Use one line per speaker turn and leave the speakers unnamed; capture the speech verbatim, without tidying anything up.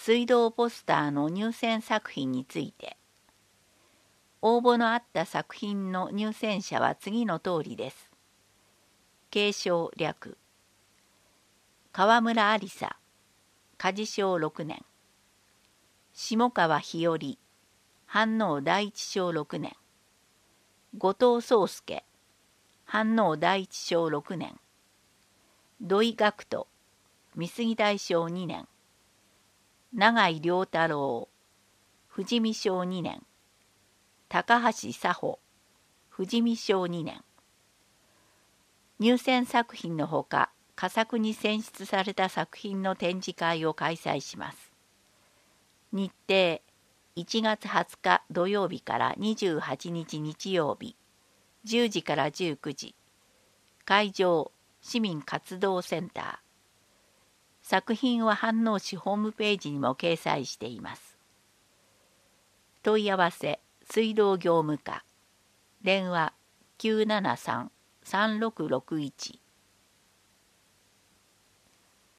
水道ポスターの入選作品について。応募のあった作品の入選者は次の通りです。継承略。川村ありさ、家事小ろくねん。下川日和、飯能第一小ろくねん。後藤宗介、飯能第一小ろくねん。土井学人、美杉大小にねん。永井良太郎、富士見小にねん。高橋佐穂、富士見小にねん。入選作品のほか、佳作に選出された作品の展示会を開催します。日程、いちがつはつか土曜日からにじゅうはちにち日曜日、じゅうじからじゅうくじ。会場、市民活動センター。作品は飯能市ホームページにも掲載しています。問い合わせ、水道業務課。電話、きゅうななさん さんろくろくいち。